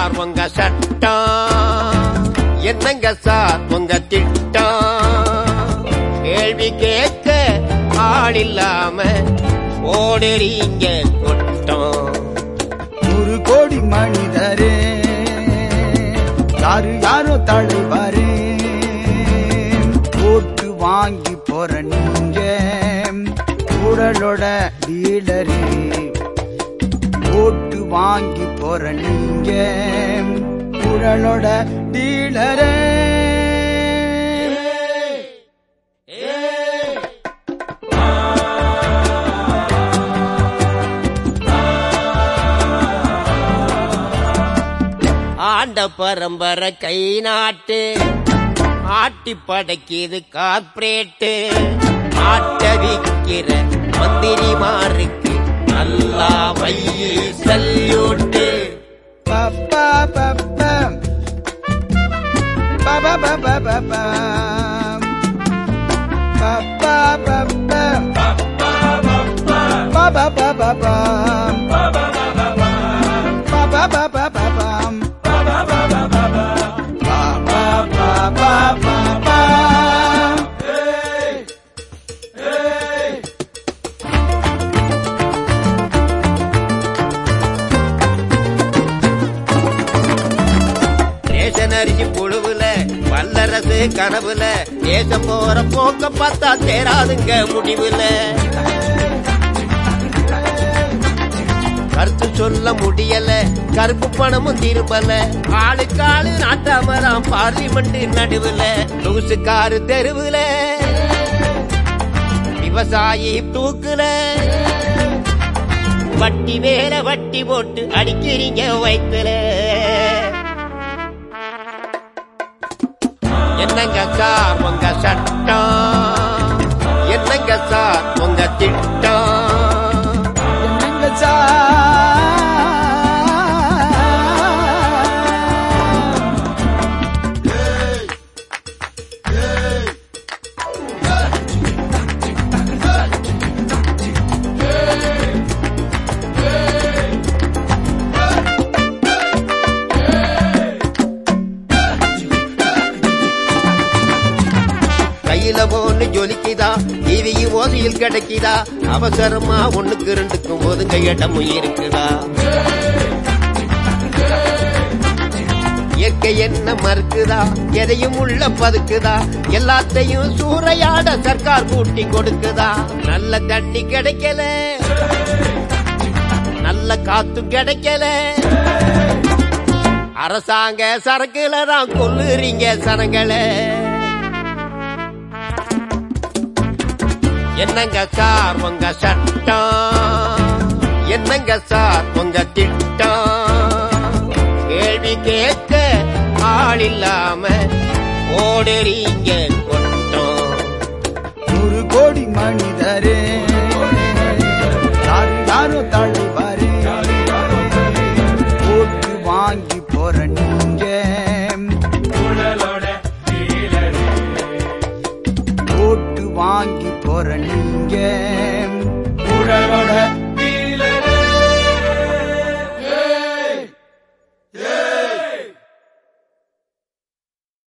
Sir உங்க சட்டம், என்னங்க சார் உங்க திட்டம்? கேள்வி கேட்க ஆள் இல்லாம ஓடுறீங்க கொட்டம். 100 கோடி மனிதரே யாரு யாரோ தலைவரே, ஓட்டு வாங்கி போற நீங்க ஊழலோட டீலரே. ஓட்டு வாங்கி போற நீங்க ஊழலோட டீலரே. ஆண்ட பரம்பரை கை நாட்டு ஆட்டி படைக்கிது கார்பரேட்டு. ஆட்ட விக்கிற மந்திரிமாருக்கு நல்லா வையி சல்யூட்டு. பப்பா பப்பா பப்பா பப்பா பப்பா பப்பா பப்பா பப்பா பப்பா அரிசி புழுவுல வல்லரசு கனவுல தேசம் போற போக்க பார்த்தா தேராதுங்க முடிவுல. கருத்து சொல்ல முடியல, கருப்பு பணமும் திரும்பல. ஆளுக்காளு நாட்டாமராம் பார்லிமெண்ட் நடுவுல. லூசுக்காரு தெருவுல விவசாயி தூக்குல. வட்டி மேல வட்டி போட்டு அடிக்கிறீங்க வயிற்றுல. என்னங்க சார் உங்க சட்டம், என்னங்க சார் உங்க திட்டம்? என்னங்க சார் ஒண்ணு ஜொலிக்குதா, டிவியும் ஓசையில் கிடைக்குதா? அவசரமா 1க்கு 2க்கும் ஒதுங்க இடமும் இருக்குதா? இயற்கை என்ன மறுக்குதா, எதையும் உள்ள பதுக்குதா? எல்லாத்தையும் சூறையாட சர்க்கார் கூட்டி கொடுக்குதா? நல்ல தண்ணி கிடைக்கல, நல்ல காத்து கிடைக்கல. அரசாங்க சரக்குல தான் கொல்லுறீங்க சனங்களை. என்னங்க சார் உங்க சட்டம், என்னங்க சார் உங்க திட்டம்? கேள்வி கேட்க ஆள் இல்லாம ஓடுறீங்க கொட்டம். 100 கோடி மனிதரே யாரு யாரோ தலைவரே, ஓட்டு வாங்கி போற நீங்க ஊழலோட டீலரே. ஓட்டு வாங்கி போற நீங்க